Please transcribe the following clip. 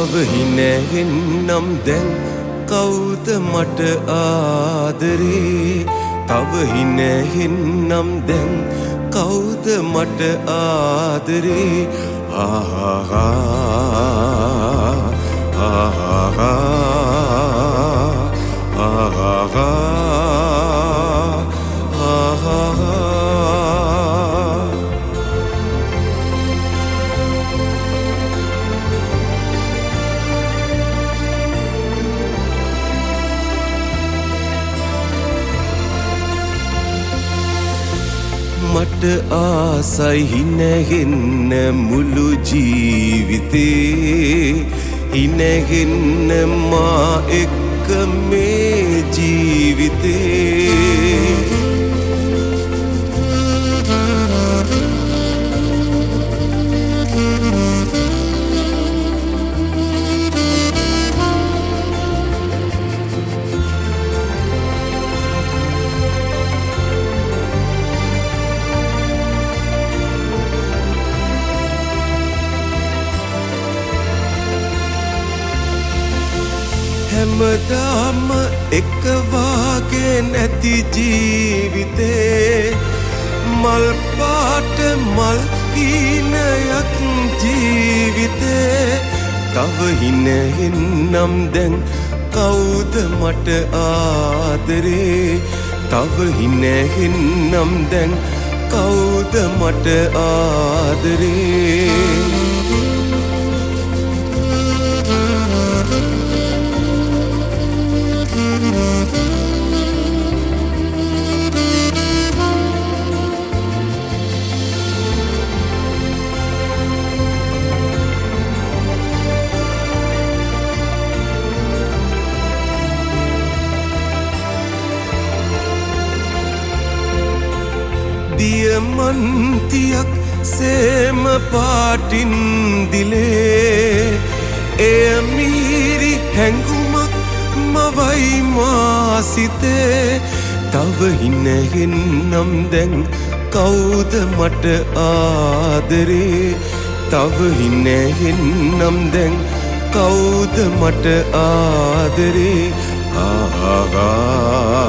තව හිනැහෙන්නම් දැන් කවුද මට ආදරේ තව හිනැහෙන්නම් දැන් කවුද මට ආදරේ ආහා ආහා ආහා මට ආසයි හිනැගෙන්න මුළු ජීවිතේ හිනැගෙන්න මා එක්ක මේ ජීවිතේ හැමදාම එක වාගේ නැති ජීවිතේ මල් පාට මල් හීනයක් ජීවිතේ තව හිනැහෙන්නම් දැන් කවුද මට ආදරේ තව හිනැහෙන්නම් දැන් කවුද මට ආදරේ දියමන්තියක් සේම පාටින් දිලේ එය මීරි හැඟුමක් මවයි මා සිතේ තව හිනැහෙන්නම් දැන් කවුද මට ආදරේ තව හිනැහෙන්නම් දැන් කවුද මට ආදරේ ආහා